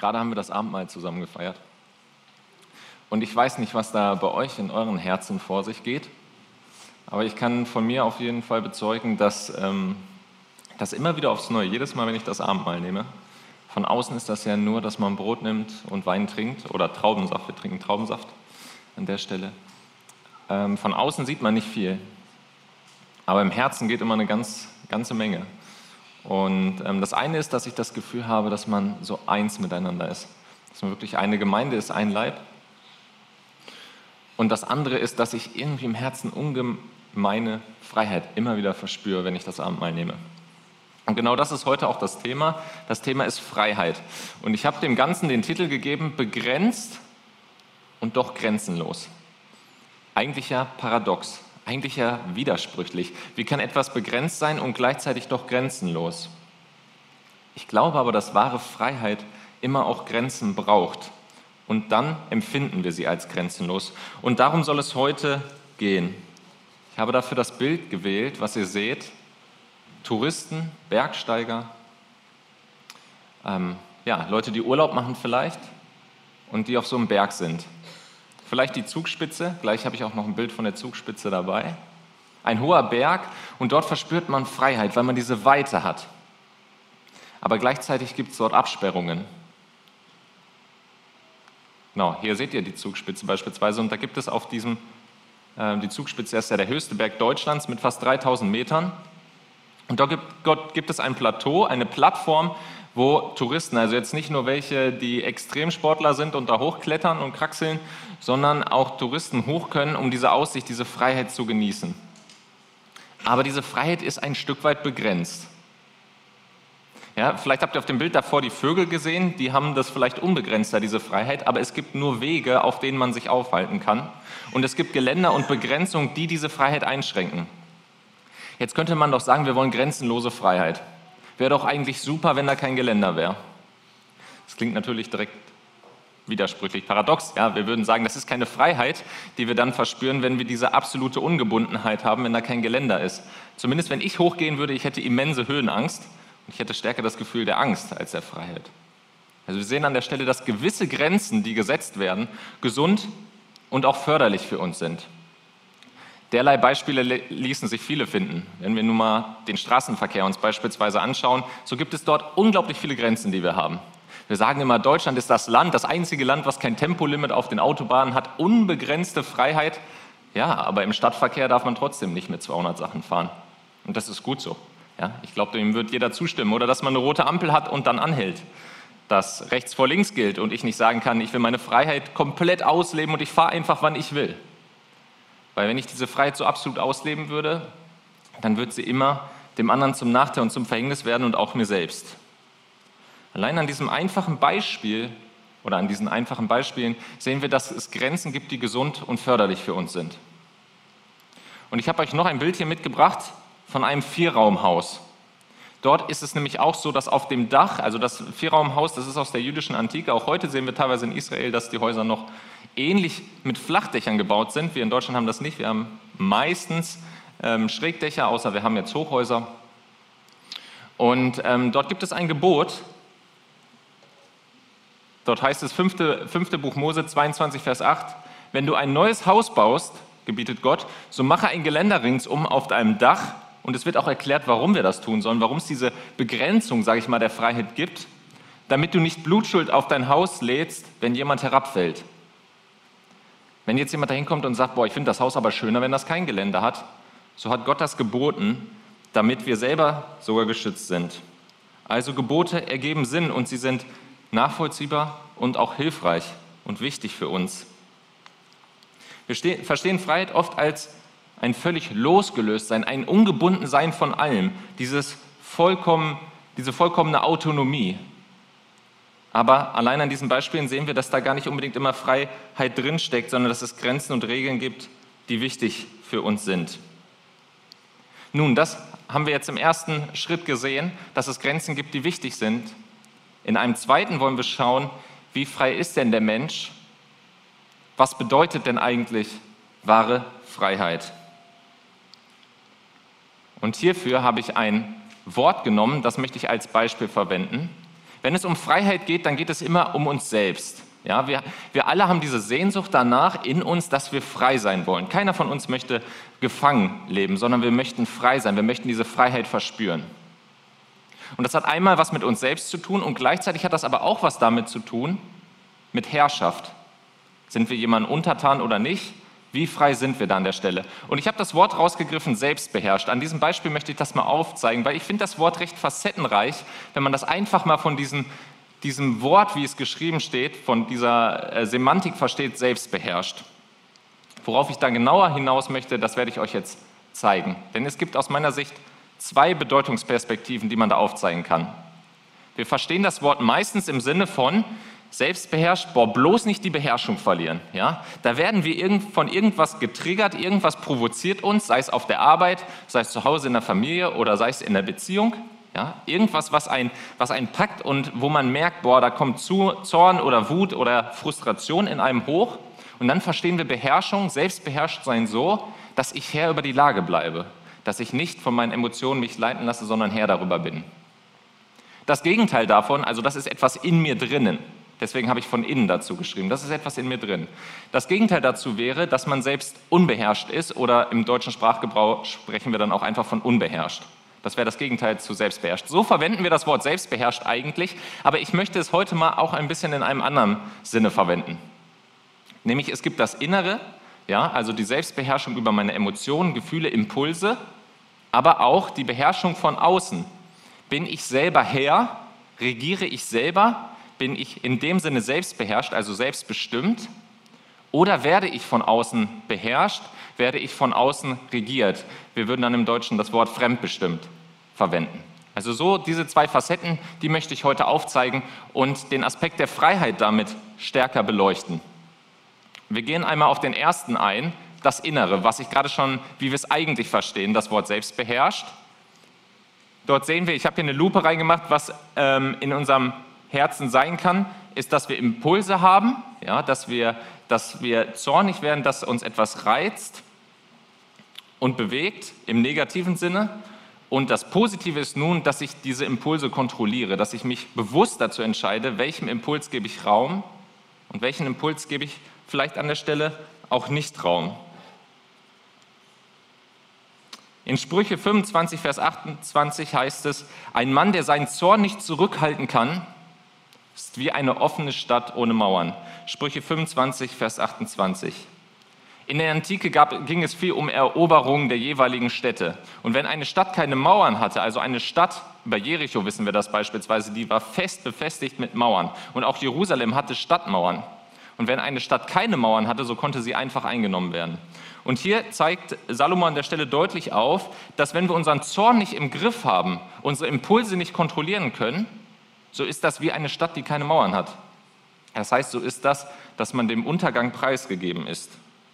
Gerade haben wir das Abendmahl zusammen gefeiert. Und ich weiß nicht, was da bei euch in euren Herzen vor sich geht, aber ich kann von mir auf jeden Fall bezeugen, dass das immer wieder aufs Neue, jedes Mal, wenn ich das Abendmahl nehme, von außen ist das ja nur, dass man Brot nimmt und Wein trinkt oder Traubensaft, wir trinken Traubensaft an der Stelle. Von außen sieht man nicht viel, aber im Herzen geht immer eine ganze Menge. Und das eine ist, dass ich das Gefühl habe, dass man so eins miteinander ist, dass man wirklich eine Gemeinde ist, ein Leib. Und das andere ist, dass ich irgendwie im Herzen ungemeine Freiheit immer wieder verspüre, wenn ich das Abendmahl nehme. Und genau das ist heute auch das Thema. Das Thema ist Freiheit. Und ich habe dem Ganzen den Titel gegeben, begrenzt und doch grenzenlos. Eigentlich ja paradox, eigentlich ja widersprüchlich. Wie kann etwas begrenzt sein und gleichzeitig doch grenzenlos? Ich glaube aber, dass wahre Freiheit immer auch Grenzen braucht. Und dann empfinden wir sie als grenzenlos. Und darum soll es heute gehen. Ich habe dafür das Bild gewählt, was ihr seht. Touristen, Bergsteiger, Leute, die Urlaub machen vielleicht und die auf so einem Berg sind. Vielleicht die Zugspitze, gleich habe ich auch noch ein Bild von der Zugspitze dabei. Ein hoher Berg und dort verspürt man Freiheit, weil man diese Weite hat. Aber gleichzeitig gibt es dort Absperrungen. Genau, hier seht ihr die Zugspitze beispielsweise und da gibt es auf diesem, die Zugspitze ist ja der höchste Berg Deutschlands mit fast 3000 Metern. Und dort gibt es ein Plateau, eine Plattform, wo Touristen, also jetzt nicht nur welche, die Extremsportler sind und da hochklettern und kraxeln, sondern auch Touristen hoch können, um diese Aussicht, diese Freiheit zu genießen. Aber diese Freiheit ist ein Stück weit begrenzt. Ja, vielleicht habt ihr auf dem Bild davor die Vögel gesehen, die haben das vielleicht unbegrenzter, diese Freiheit, aber es gibt nur Wege, auf denen man sich aufhalten kann. Und es gibt Geländer und Begrenzungen, die diese Freiheit einschränken. Jetzt könnte man doch sagen, wir wollen grenzenlose Freiheit. Wäre doch eigentlich super, wenn da kein Geländer wäre. Das klingt natürlich direkt widersprüchlich, paradox. Ja, wir würden sagen, das ist keine Freiheit, die wir dann verspüren, wenn wir diese absolute Ungebundenheit haben, wenn da kein Geländer ist. Zumindest wenn ich hochgehen würde, ich hätte immense Höhenangst und ich hätte stärker das Gefühl der Angst als der Freiheit. Also wir sehen an der Stelle, dass gewisse Grenzen, die gesetzt werden, gesund und auch förderlich für uns sind. Derlei Beispiele ließen sich viele finden. Wenn wir nun mal den Straßenverkehr uns beispielsweise anschauen, so gibt es dort unglaublich viele Grenzen, die wir haben. Wir sagen immer, Deutschland ist das einzige Land, was kein Tempolimit auf den Autobahnen hat, unbegrenzte Freiheit. Ja, aber im Stadtverkehr darf man trotzdem nicht mit 200 Sachen fahren. Und das ist gut so. Ja, ich glaube, dem wird jeder zustimmen. Oder dass man eine rote Ampel hat und dann anhält. Dass rechts vor links gilt und ich nicht sagen kann, ich will meine Freiheit komplett ausleben und ich fahre einfach, wann ich will. Weil wenn ich diese Freiheit so absolut ausleben würde, dann wird sie immer dem anderen zum Nachteil und zum Verhängnis werden und auch mir selbst. Allein an diesem einfachen Beispiel oder an diesen einfachen Beispielen sehen wir, dass es Grenzen gibt, die gesund und förderlich für uns sind. Und ich habe euch noch ein Bild hier mitgebracht von einem Vierraumhaus. Dort ist es nämlich auch so, dass auf dem Dach, also das Vierraumhaus, das ist aus der jüdischen Antike, auch heute sehen wir teilweise in Israel, dass die Häuser noch ähnlich mit Flachdächern gebaut sind. Wir in Deutschland haben das nicht, wir haben meistens Schrägdächer, außer wir haben jetzt Hochhäuser. Und dort gibt es ein Gebot, dort heißt es 5. Buch Mose 22, Vers 8, wenn du ein neues Haus baust, gebietet Gott, so mache ein Geländer ringsum auf deinem Dach. Und es wird auch erklärt, warum wir das tun sollen, warum es diese Begrenzung, sage ich mal, der Freiheit gibt, damit du nicht Blutschuld auf dein Haus lädst, wenn jemand herabfällt. Wenn jetzt jemand dahin kommt und sagt, boah, ich finde das Haus aber schöner, wenn das kein Geländer hat, so hat Gott das geboten, damit wir selber sogar geschützt sind. Also Gebote ergeben Sinn und sie sind nachvollziehbar und auch hilfreich und wichtig für uns. Wir verstehen Freiheit oft als ein völlig Losgelöstsein, ein Ungebundensein von allem, diese vollkommene Autonomie. Aber allein an diesen Beispielen sehen wir, dass da gar nicht unbedingt immer Freiheit drinsteckt, sondern dass es Grenzen und Regeln gibt, die wichtig für uns sind. Nun, das haben wir jetzt im ersten Schritt gesehen, dass es Grenzen gibt, die wichtig sind. In einem zweiten wollen wir schauen, wie frei ist denn der Mensch? Was bedeutet denn eigentlich wahre Freiheit? Und hierfür habe ich ein Wort genommen, das möchte ich als Beispiel verwenden. Wenn es um Freiheit geht, dann geht es immer um uns selbst. Ja, wir alle haben diese Sehnsucht danach in uns, dass wir frei sein wollen. Keiner von uns möchte gefangen leben, sondern wir möchten frei sein. Wir möchten diese Freiheit verspüren. Und das hat einmal was mit uns selbst zu tun und gleichzeitig hat das aber auch was damit zu tun, mit Herrschaft. Sind wir jemandem untertan oder nicht? Wie frei sind wir da an der Stelle? Und ich habe das Wort rausgegriffen, selbstbeherrscht. An diesem Beispiel möchte ich das mal aufzeigen, weil ich finde das Wort recht facettenreich, wenn man das einfach mal von diesem Wort, wie es geschrieben steht, von dieser Semantik versteht, selbstbeherrscht. Worauf ich da genauer hinaus möchte, das werde ich euch jetzt zeigen. Denn es gibt aus meiner Sicht zwei Bedeutungsperspektiven, die man da aufzeigen kann. Wir verstehen das Wort meistens im Sinne von selbstbeherrscht, bloß nicht die Beherrschung verlieren. Ja? Da werden wir von irgendwas getriggert, irgendwas provoziert uns, sei es auf der Arbeit, sei es zu Hause in der Familie oder sei es in der Beziehung. Ja? Irgendwas, was einen packt und wo man merkt, da kommt Zorn oder Wut oder Frustration in einem hoch. Und dann verstehen wir Beherrschung, selbstbeherrscht sein so, dass ich Herr über die Lage bleibe, dass ich nicht von meinen Emotionen mich leiten lasse, sondern Herr darüber bin. Das Gegenteil davon, also das ist etwas in mir drinnen. Deswegen habe ich von innen dazu geschrieben. Das ist etwas in mir drin. Das Gegenteil dazu wäre, dass man selbst unbeherrscht ist oder im deutschen Sprachgebrauch sprechen wir dann auch einfach von unbeherrscht. Das wäre das Gegenteil zu selbstbeherrscht. So verwenden wir das Wort selbstbeherrscht eigentlich, aber ich möchte es heute mal auch ein bisschen in einem anderen Sinne verwenden. Nämlich es gibt das Innere, ja, also die Selbstbeherrschung über meine Emotionen, Gefühle, Impulse, aber auch die Beherrschung von außen. Bin ich selber Herr? Regiere ich selber? Bin ich in dem Sinne selbstbeherrscht, also selbstbestimmt? Oder werde ich von außen beherrscht? Werde ich von außen regiert? Wir würden dann im Deutschen das Wort fremdbestimmt verwenden. Also so diese zwei Facetten, die möchte ich heute aufzeigen und den Aspekt der Freiheit damit stärker beleuchten. Wir gehen einmal auf den ersten ein, das Innere, was ich gerade schon, wie wir es eigentlich verstehen, das Wort selbstbeherrscht. Dort sehen wir, ich habe hier eine Lupe reingemacht, was in unserem Herzen sein kann, ist, dass wir Impulse haben, ja, dass wir zornig werden, dass uns etwas reizt und bewegt im negativen Sinne. Und das Positive ist nun, dass ich diese Impulse kontrolliere, dass ich mich bewusst dazu entscheide, welchem Impuls gebe ich Raum und welchen Impuls gebe ich vielleicht an der Stelle auch nicht Raum. In Sprüche 25, Vers 28 heißt es, ein Mann, der seinen Zorn nicht zurückhalten kann, ist wie eine offene Stadt ohne Mauern. Sprüche 25, Vers 28. In der Antike ging es viel um Eroberung der jeweiligen Städte. Und wenn eine Stadt keine Mauern hatte, also eine Stadt, bei Jericho wissen wir das beispielsweise, die war fest befestigt mit Mauern. Und auch Jerusalem hatte Stadtmauern. Und wenn eine Stadt keine Mauern hatte, so konnte sie einfach eingenommen werden. Und hier zeigt Salomo an der Stelle deutlich auf, dass wenn wir unseren Zorn nicht im Griff haben, unsere Impulse nicht kontrollieren können, so ist das wie eine Stadt, die keine Mauern hat. Das heißt, so ist das, dass man dem Untergang preisgegeben ist.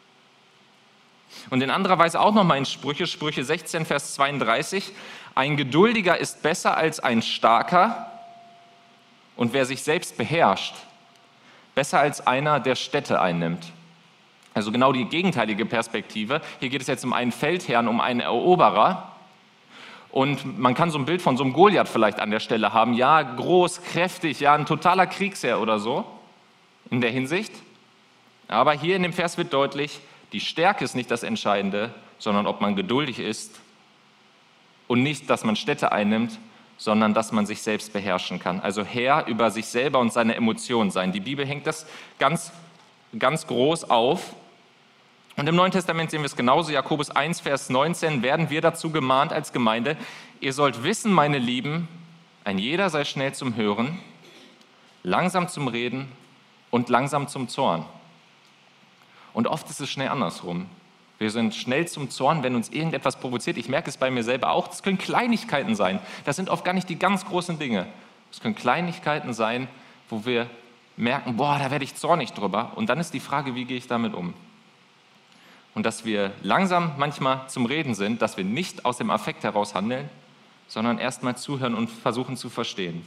Und in anderer Weise auch nochmal in Sprüche 16, Vers 32, ein Geduldiger ist besser als ein Starker und wer sich selbst beherrscht, besser als einer, der Städte einnimmt. Also genau die gegenteilige Perspektive. Hier geht es jetzt um einen Feldherrn, um einen Eroberer. Und man kann so ein Bild von so einem Goliath vielleicht an der Stelle haben. Ja, groß, kräftig, ja, ein totaler Kriegsherr oder so in der Hinsicht. Aber hier in dem Vers wird deutlich, die Stärke ist nicht das Entscheidende, sondern ob man geduldig ist und nicht, dass man Städte einnimmt, sondern dass man sich selbst beherrschen kann. Also Herr über sich selber und seine Emotionen sein. Die Bibel hängt das ganz, ganz groß auf. Und im Neuen Testament sehen wir es genauso. Jakobus 1, Vers 19 werden wir dazu gemahnt als Gemeinde, ihr sollt wissen, meine Lieben, ein jeder sei schnell zum Hören, langsam zum Reden und langsam zum Zorn. Und oft ist es schnell andersrum. Wir sind schnell zum Zorn, wenn uns irgendetwas provoziert. Ich merke es bei mir selber auch. Das können Kleinigkeiten sein. Das sind oft gar nicht die ganz großen Dinge. Es können Kleinigkeiten sein, wo wir merken, da werde ich zornig drüber. Und dann ist die Frage, wie gehe ich damit um? Und dass wir langsam manchmal zum Reden sind, dass wir nicht aus dem Affekt heraus handeln, sondern erstmal zuhören und versuchen zu verstehen.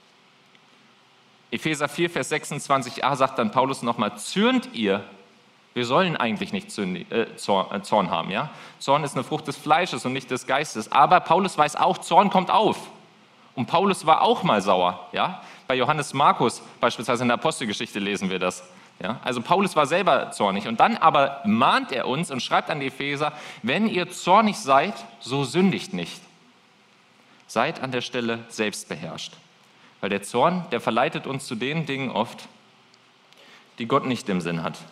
Epheser 4, Vers 26a sagt dann Paulus nochmal, zürnt ihr. Wir sollen eigentlich nicht Zorn haben. Ja? Zorn ist eine Frucht des Fleisches und nicht des Geistes. Aber Paulus weiß auch, Zorn kommt auf. Und Paulus war auch mal sauer. Ja? Bei Johannes Markus beispielsweise in der Apostelgeschichte lesen wir das. Ja? Also Paulus war selber zornig. Und dann aber mahnt er uns und schreibt an die Epheser, wenn ihr zornig seid, so sündigt nicht. Seid an der Stelle selbstbeherrscht. Weil der Zorn, der verleitet uns zu den Dingen oft, die Gott nicht im Sinn hat.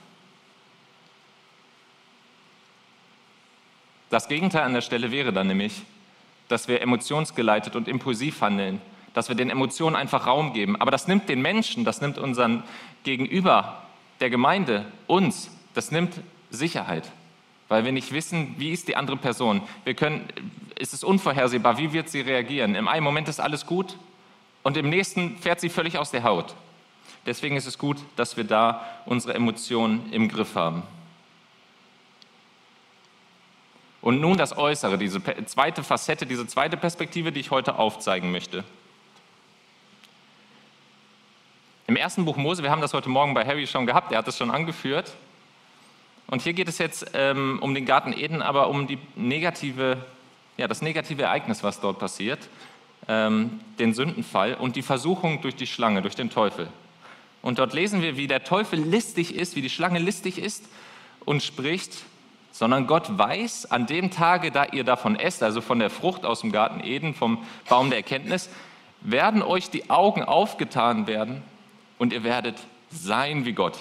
Das Gegenteil an der Stelle wäre dann nämlich, dass wir emotionsgeleitet und impulsiv handeln, dass wir den Emotionen einfach Raum geben. Aber das nimmt den Menschen, das nimmt unseren Gegenüber, der Gemeinde, uns, das nimmt Sicherheit. Weil wir nicht wissen, wie ist die andere Person. Es ist unvorhersehbar, wie wird sie reagieren. Im einen Moment ist alles gut und im nächsten fährt sie völlig aus der Haut. Deswegen ist es gut, dass wir da unsere Emotionen im Griff haben. Und nun das Äußere, diese zweite Facette, diese zweite Perspektive, die ich heute aufzeigen möchte. Im ersten Buch Mose, wir haben das heute Morgen bei Harry schon gehabt, er hat es schon angeführt. Und hier geht es jetzt um den Garten Eden, aber um das negative Ereignis, was dort passiert, den Sündenfall und die Versuchung durch die Schlange, durch den Teufel. Und dort lesen wir, wie der Teufel listig ist, wie die Schlange listig ist und spricht, sondern Gott weiß, an dem Tage, da ihr davon esst, also von der Frucht aus dem Garten Eden, vom Baum der Erkenntnis, werden euch die Augen aufgetan werden und ihr werdet sein wie Gott.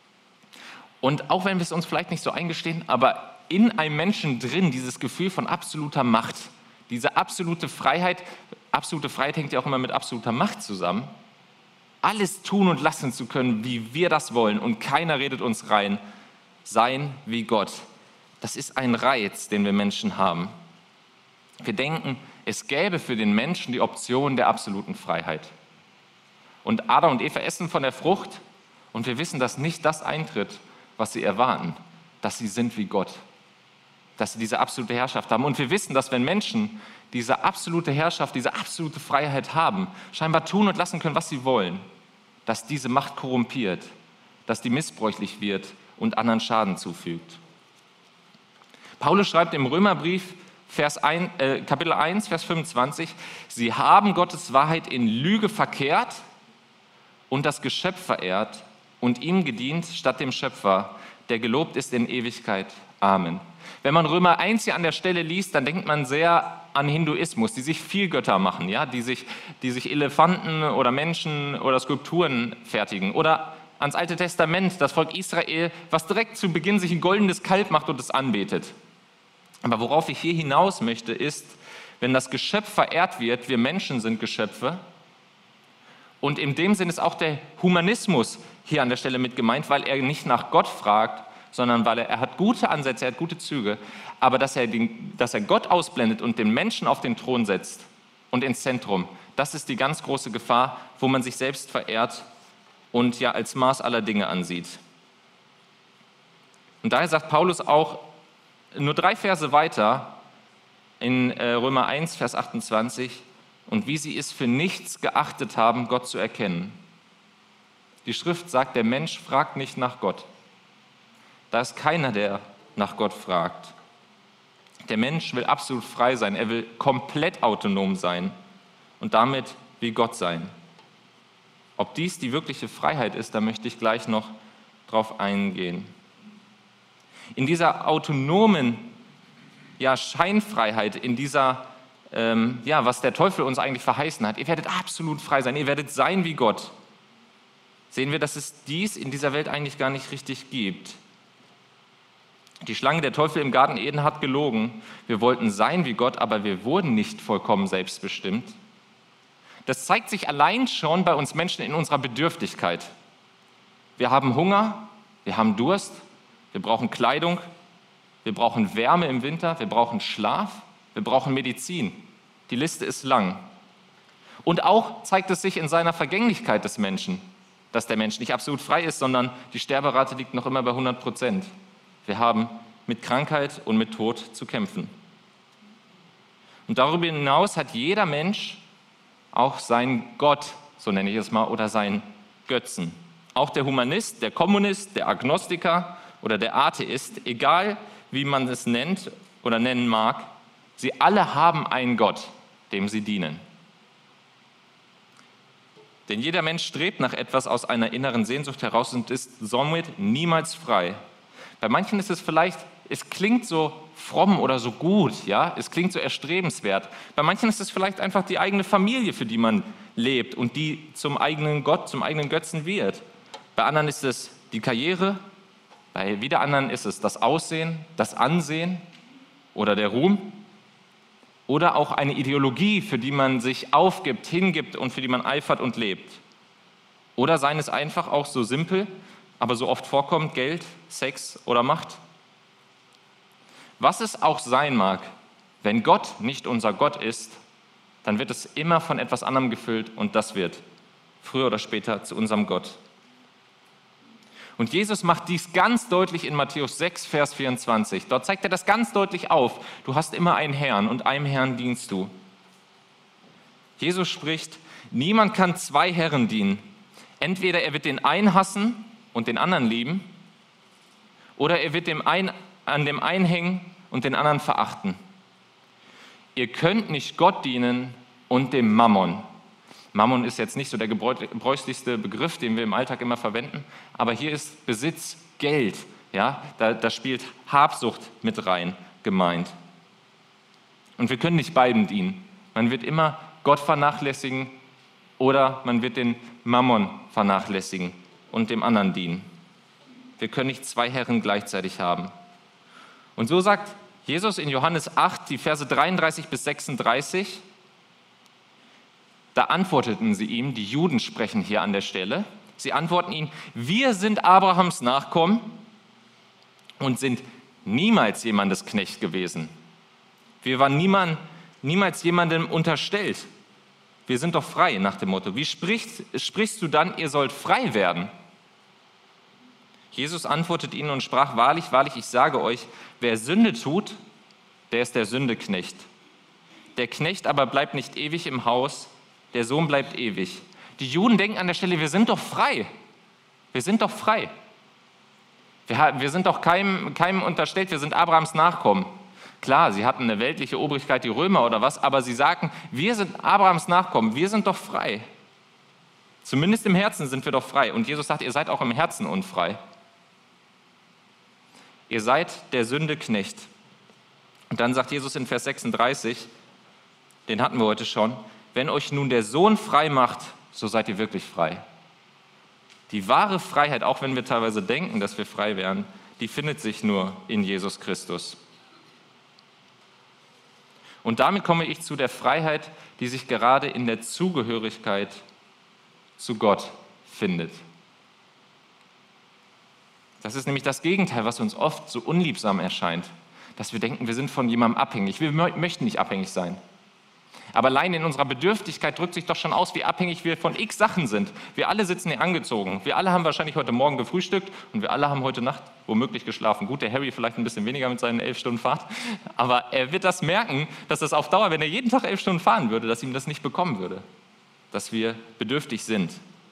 Und auch wenn wir es uns vielleicht nicht so eingestehen, aber in einem Menschen drin dieses Gefühl von absoluter Macht, diese absolute Freiheit hängt ja auch immer mit absoluter Macht zusammen, alles tun und lassen zu können, wie wir das wollen und keiner redet uns rein, sein wie Gott. Das ist ein Reiz, den wir Menschen haben. Wir denken, es gäbe für den Menschen die Option der absoluten Freiheit. Und Adam und Eva essen von der Frucht und wir wissen, dass nicht das eintritt, was sie erwarten, dass sie sind wie Gott, dass sie diese absolute Herrschaft haben. Und wir wissen, dass wenn Menschen diese absolute Herrschaft, diese absolute Freiheit haben, scheinbar tun und lassen können, was sie wollen, dass diese Macht korrumpiert, dass die missbräuchlich wird und anderen Schaden zufügt. Paulus schreibt im Römerbrief, Kapitel 1, Vers 25, sie haben Gottes Wahrheit in Lüge verkehrt und das Geschöpf verehrt und ihm gedient statt dem Schöpfer, der gelobt ist in Ewigkeit. Amen. Wenn man Römer 1 hier an der Stelle liest, dann denkt man sehr an Hinduismus, die sich viel Götter machen, ja? die sich Elefanten oder Menschen oder Skulpturen fertigen. Oder ans Alte Testament, das Volk Israel, was direkt zu Beginn sich ein goldenes Kalb macht und es anbetet. Aber worauf ich hier hinaus möchte, ist, wenn das Geschöpf verehrt wird, wir Menschen sind Geschöpfe, und in dem Sinn ist auch der Humanismus hier an der Stelle mit gemeint, weil er nicht nach Gott fragt, sondern weil er hat gute Ansätze, er hat gute Züge, aber dass er Gott ausblendet und den Menschen auf den Thron setzt und ins Zentrum, das ist die ganz große Gefahr, wo man sich selbst verehrt und ja als Maß aller Dinge ansieht. Und daher sagt Paulus auch, nur 3 Verse weiter in Römer 1, Vers 28, und wie sie es für nichts geachtet haben, Gott zu erkennen. Die Schrift sagt, der Mensch fragt nicht nach Gott. Da ist keiner, der nach Gott fragt. Der Mensch will absolut frei sein, er will komplett autonom sein und damit wie Gott sein. Ob dies die wirkliche Freiheit ist, da möchte ich gleich noch drauf eingehen. In dieser autonomen Scheinfreiheit, in dieser, was der Teufel uns eigentlich verheißen hat, ihr werdet absolut frei sein, ihr werdet sein wie Gott, sehen wir, dass es dies in dieser Welt eigentlich gar nicht richtig gibt. Die Schlange, der Teufel im Garten Eden hat gelogen. Wir wollten sein wie Gott, aber wir wurden nicht vollkommen selbstbestimmt. Das zeigt sich allein schon bei uns Menschen in unserer Bedürftigkeit. Wir haben Hunger, wir haben Durst, wir brauchen Kleidung, wir brauchen Wärme im Winter, wir brauchen Schlaf, wir brauchen Medizin. Die Liste ist lang. Und auch zeigt es sich in seiner Vergänglichkeit des Menschen, dass der Mensch nicht absolut frei ist, sondern die Sterberate liegt noch immer bei 100%. Wir haben mit Krankheit und mit Tod zu kämpfen. Und darüber hinaus hat jeder Mensch auch seinen Gott, so nenne ich es mal, oder seinen Götzen. Auch der Humanist, der Kommunist, der Agnostiker oder der Atheist, egal wie man es nennt oder nennen mag, sie alle haben einen Gott, dem sie dienen. Denn jeder Mensch strebt nach etwas aus einer inneren Sehnsucht heraus und ist somit niemals frei. Bei manchen ist es vielleicht, es klingt so fromm oder so gut, ja, es klingt so erstrebenswert. Bei manchen ist es vielleicht einfach die eigene Familie, für die man lebt und die zum eigenen Gott, zum eigenen Götzen wird. Bei anderen ist es die Karriere, bei wieder anderen ist es das Aussehen, das Ansehen oder der Ruhm. Oder auch eine Ideologie, für die man sich aufgibt, hingibt und für die man eifert und lebt. Oder seien es einfach auch so simpel, aber so oft vorkommt, Geld, Sex oder Macht. Was es auch sein mag, wenn Gott nicht unser Gott ist, dann wird es immer von etwas anderem gefüllt und das wird früher oder später zu unserem Gott. Und Jesus macht dies ganz deutlich in Matthäus 6, Vers 24. Dort zeigt er das ganz deutlich auf. Du hast immer einen Herrn und einem Herrn dienst du. Jesus spricht, niemand kann zwei Herren dienen. Entweder er wird den einen hassen und den anderen lieben, oder er wird an dem einen hängen und den anderen verachten. Ihr könnt nicht Gott dienen und dem Mammon. Mammon ist jetzt nicht so der gebräuchlichste Begriff, den wir im Alltag immer verwenden, aber hier ist Besitz, Geld, ja, da spielt Habsucht mit rein gemeint. Und wir können nicht beiden dienen. Man wird immer Gott vernachlässigen oder man wird den Mammon vernachlässigen und dem anderen dienen. Wir können nicht zwei Herren gleichzeitig haben. Und so sagt Jesus in Johannes 8, die Verse 33 bis 36, da antworteten sie ihm, die Juden sprechen hier an der Stelle, sie antworten ihm, wir sind Abrahams Nachkommen und sind niemals jemandes Knecht gewesen. Wir waren niemals jemandem unterstellt. Wir sind doch frei, nach dem Motto. Wie sprichst du dann, ihr sollt frei werden? Jesus antwortet ihnen und sprach, wahrlich, wahrlich, ich sage euch, wer Sünde tut, der ist der Sündeknecht. Der Knecht aber bleibt nicht ewig im Haus, der Sohn bleibt ewig. Die Juden denken an der Stelle, wir sind doch frei. Wir sind doch frei. Wir sind doch keinem unterstellt, wir sind Abrahams Nachkommen. Klar, sie hatten eine weltliche Obrigkeit, die Römer oder was, aber sie sagen, wir sind Abrahams Nachkommen, wir sind doch frei. Zumindest im Herzen sind wir doch frei. Und Jesus sagt, ihr seid auch im Herzen unfrei. Ihr seid der Sünde Knecht. Und dann sagt Jesus in Vers 36, den hatten wir heute schon, wenn euch nun der Sohn frei macht, so seid ihr wirklich frei. Die wahre Freiheit, auch wenn wir teilweise denken, dass wir frei wären, die findet sich nur in Jesus Christus. Und damit komme ich zu der Freiheit, die sich gerade in der Zugehörigkeit zu Gott findet. Das ist nämlich das Gegenteil, was uns oft so unliebsam erscheint, dass wir denken, wir sind von jemandem abhängig. Wir möchten nicht abhängig sein. Aber allein in unserer Bedürftigkeit drückt sich doch schon aus, wie abhängig wir von x Sachen sind. Wir alle sitzen hier angezogen. Wir alle haben wahrscheinlich heute Morgen gefrühstückt und wir alle haben heute Nacht womöglich geschlafen. Gut, der Harry vielleicht ein bisschen weniger mit seinen 11 Stunden Fahrt, aber er wird das merken, dass es auf Dauer, wenn er jeden Tag 11 Stunden fahren würde, dass ihm das nicht bekommen würde, dass wir bedürftig sind.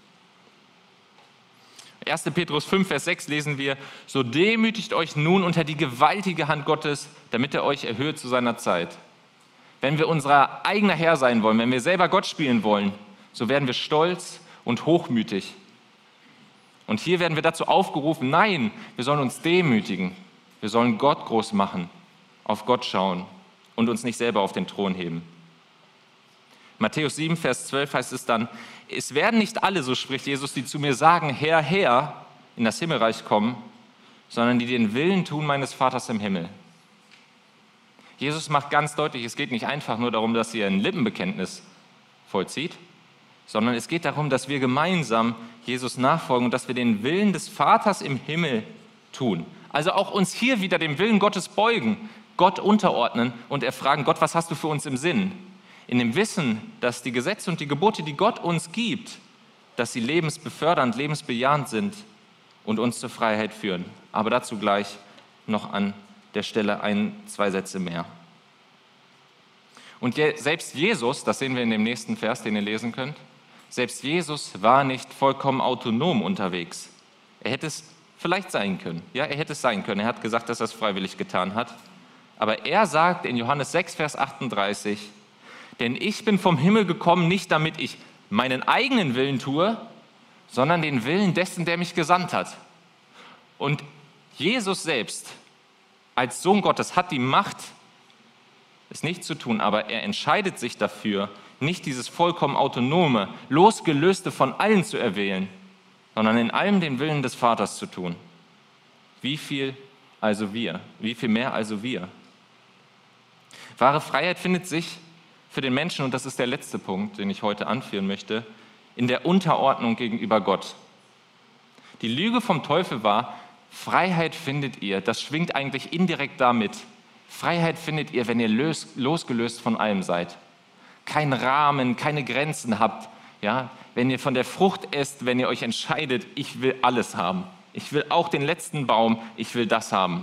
1. Petrus 5, Vers 6 lesen wir, so demütigt euch nun unter die gewaltige Hand Gottes, damit er euch erhöht zu seiner Zeit. Wenn wir unser eigener Herr sein wollen, wenn wir selber Gott spielen wollen, so werden wir stolz und hochmütig. Und hier werden wir dazu aufgerufen, nein, wir sollen uns demütigen. Wir sollen Gott groß machen, auf Gott schauen und uns nicht selber auf den Thron heben. Matthäus 7, Vers 12 heißt es dann, es werden nicht alle, so spricht Jesus, die zu mir sagen, Herr, Herr, in das Himmelreich kommen, sondern die den Willen tun meines Vaters im Himmel. Jesus macht ganz deutlich, es geht nicht einfach nur darum, dass ihr ein Lippenbekenntnis vollzieht, sondern es geht darum, dass wir gemeinsam Jesus nachfolgen und dass wir den Willen des Vaters im Himmel tun. Also auch uns hier wieder dem Willen Gottes beugen, Gott unterordnen und erfragen, Gott, was hast du für uns im Sinn? In dem Wissen, dass die Gesetze und die Gebote, die Gott uns gibt, dass sie lebensbefördernd, lebensbejahend sind und uns zur Freiheit führen. Aber dazu gleich noch an der Stelle 2 Sätze mehr. Und selbst Jesus, das sehen wir in dem nächsten Vers, den ihr lesen könnt, selbst Jesus war nicht vollkommen autonom unterwegs. Er hätte es vielleicht sein können. Ja, er hätte es sein können. Er hat gesagt, dass er es freiwillig getan hat. Aber er sagt in Johannes 6, Vers 38, denn ich bin vom Himmel gekommen, nicht damit ich meinen eigenen Willen tue, sondern den Willen dessen, der mich gesandt hat. Und Jesus selbst als Sohn Gottes hat die Macht, es nicht zu tun, aber er entscheidet sich dafür, nicht dieses vollkommen autonome, losgelöste von allen zu erwählen, sondern in allem den Willen des Vaters zu tun. Wie viel also wir? Wie viel mehr also wir? Wahre Freiheit findet sich für den Menschen, und das ist der letzte Punkt, den ich heute anführen möchte, in der Unterordnung gegenüber Gott. Die Lüge vom Teufel war, Freiheit findet ihr, das schwingt eigentlich indirekt damit. Freiheit findet ihr, wenn ihr losgelöst von allem seid. Kein Rahmen, keine Grenzen habt. Ja? Wenn ihr von der Frucht esst, wenn ihr euch entscheidet, ich will alles haben. Ich will auch den letzten Baum, ich will das haben.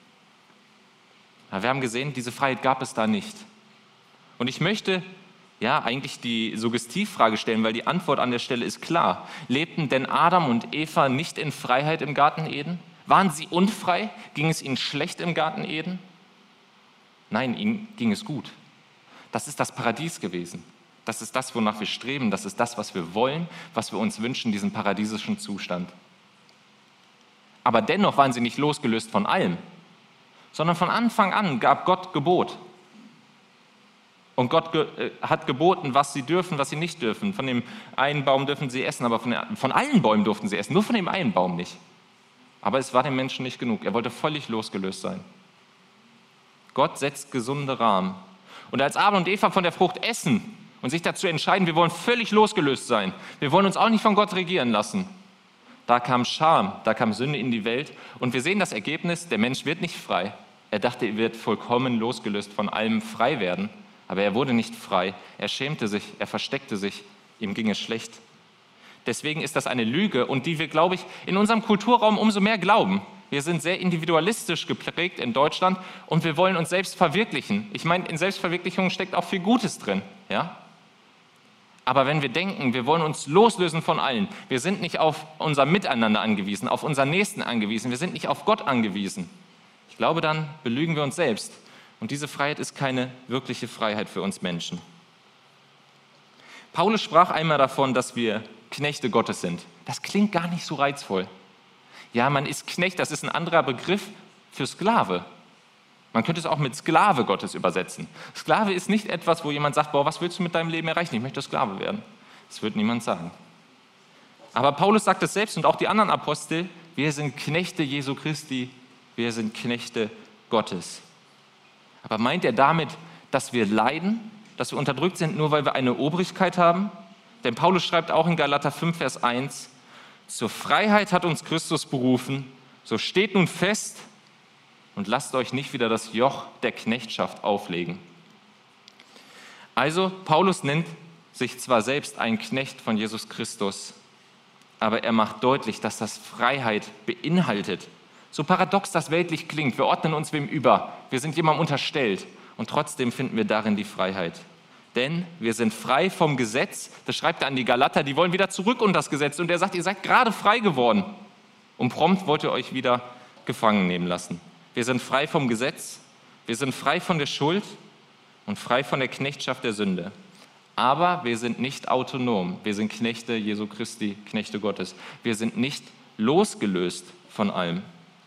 Aber wir haben gesehen, diese Freiheit gab es da nicht. Und ich möchte eigentlich die Suggestivfrage stellen, weil die Antwort an der Stelle ist klar. Lebten denn Adam und Eva nicht in Freiheit im Garten Eden? Waren sie unfrei? Ging es ihnen schlecht im Garten Eden? Nein, ihnen ging es gut. Das ist das Paradies gewesen. Das ist das, wonach wir streben. Das ist das, was wir wollen, was wir uns wünschen, diesen paradiesischen Zustand. Aber dennoch waren sie nicht losgelöst von allem, sondern von Anfang an gab Gott Gebot. Und Gott hat geboten, was sie dürfen, was sie nicht dürfen. Von dem einen Baum dürfen sie essen, aber von allen Bäumen durften sie essen, nur von dem einen Baum nicht. Aber es war dem Menschen nicht genug. Er wollte völlig losgelöst sein. Gott setzt gesunde Rahmen. Und als Adam und Eva von der Frucht essen und sich dazu entscheiden, wir wollen völlig losgelöst sein, wir wollen uns auch nicht von Gott regieren lassen, da kam Scham, da kam Sünde in die Welt. Und wir sehen das Ergebnis, der Mensch wird nicht frei. Er dachte, er wird vollkommen losgelöst von allem frei werden. Aber er wurde nicht frei. Er schämte sich, er versteckte sich, ihm ging es schlecht. Deswegen ist das eine Lüge und die wir, glaube ich, in unserem Kulturraum umso mehr glauben. Wir sind sehr individualistisch geprägt in Deutschland und wir wollen uns selbst verwirklichen. Ich meine, in Selbstverwirklichung steckt auch viel Gutes drin. Ja? Aber wenn wir denken, wir wollen uns loslösen von allen, wir sind nicht auf unser Miteinander angewiesen, auf unseren Nächsten angewiesen, wir sind nicht auf Gott angewiesen. Ich glaube, dann belügen wir uns selbst. Und diese Freiheit ist keine wirkliche Freiheit für uns Menschen. Paulus sprach einmal davon, dass wir Knechte Gottes sind. Das klingt gar nicht so reizvoll. Ja, man ist Knecht, das ist ein anderer Begriff für Sklave. Man könnte es auch mit Sklave Gottes übersetzen. Sklave ist nicht etwas, wo jemand sagt, was willst du mit deinem Leben erreichen? Ich möchte Sklave werden. Das wird niemand sagen. Aber Paulus sagt es selbst und auch die anderen Apostel, wir sind Knechte Jesu Christi, wir sind Knechte Gottes. Aber meint er damit, dass wir leiden, dass wir unterdrückt sind, nur weil wir eine Obrigkeit haben? Denn Paulus schreibt auch in Galater 5, Vers 1, zur Freiheit hat uns Christus berufen, so steht nun fest und lasst euch nicht wieder das Joch der Knechtschaft auflegen. Also, Paulus nennt sich zwar selbst ein Knecht von Jesus Christus, aber er macht deutlich, dass das Freiheit beinhaltet. So paradox das weltlich klingt, wir ordnen uns wem über, wir sind jemandem unterstellt und trotzdem finden wir darin die Freiheit. Denn wir sind frei vom Gesetz, das schreibt er an die Galater, die wollen wieder zurück unter das Gesetz und er sagt, ihr seid gerade frei geworden und prompt wollt ihr euch wieder gefangen nehmen lassen. Wir sind frei vom Gesetz, wir sind frei von der Schuld und frei von der Knechtschaft der Sünde. Aber wir sind nicht autonom, wir sind Knechte Jesu Christi, Knechte Gottes. Wir sind nicht losgelöst von allem.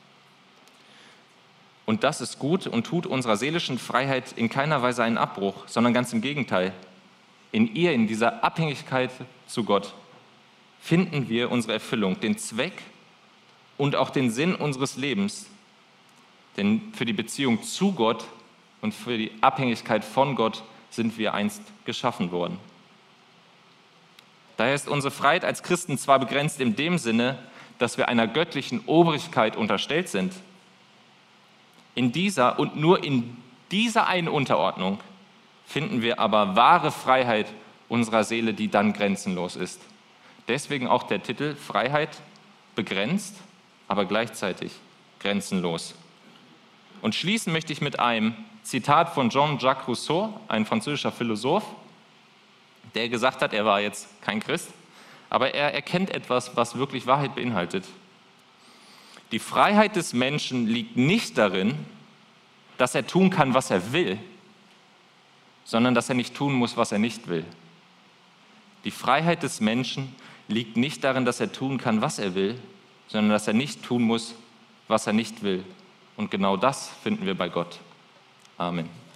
Und das ist gut und tut unserer seelischen Freiheit in keiner Weise einen Abbruch, sondern ganz im Gegenteil. In dieser Abhängigkeit zu Gott, finden wir unsere Erfüllung, den Zweck und auch den Sinn unseres Lebens. Denn für die Beziehung zu Gott und für die Abhängigkeit von Gott sind wir einst geschaffen worden. Daher ist unsere Freiheit als Christen zwar begrenzt in dem Sinne, dass wir einer göttlichen Obrigkeit unterstellt sind, in dieser und nur in dieser einen Unterordnung finden wir aber wahre Freiheit unserer Seele, die dann grenzenlos ist. Deswegen auch der Titel Freiheit begrenzt, aber gleichzeitig grenzenlos. Und schließen möchte ich mit einem Zitat von Jean-Jacques Rousseau, ein französischer Philosoph, der gesagt hat, er war jetzt kein Christ, aber er erkennt etwas, was wirklich Wahrheit beinhaltet. Die Freiheit des Menschen liegt nicht darin, dass er tun kann, was er will, sondern dass er nicht tun muss, was er nicht will. Die Freiheit des Menschen liegt nicht darin, dass er tun kann, was er will, sondern dass er nicht tun muss, was er nicht will. Und genau das finden wir bei Gott. Amen.